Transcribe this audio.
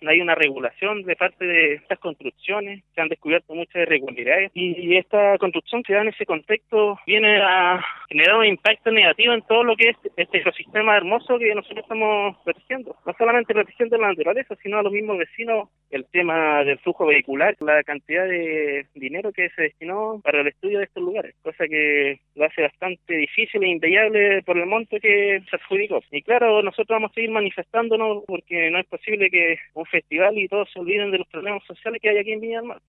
hay una regulación de parte de estas construcciones, se han descubierto muchas irregularidades y esta construcción que da en ese contexto viene a generar un impacto negativo en todo lo que es este ecosistema hermoso que nosotros estamos protegiendo. No solamente protegiendo la naturaleza, sino a los mismos vecinos, el tema del flujo vehicular, la cantidad de dinero que se destinó para el estudio de estos lugares, cosa que lo hace bastante difícil e inviable por el monto que se adjudicó. Y claro, nosotros vamos a seguir manifestándonos porque no es posible que un festival y todos se olviden de los problemas sociales que hay aquí en Viña del Mar.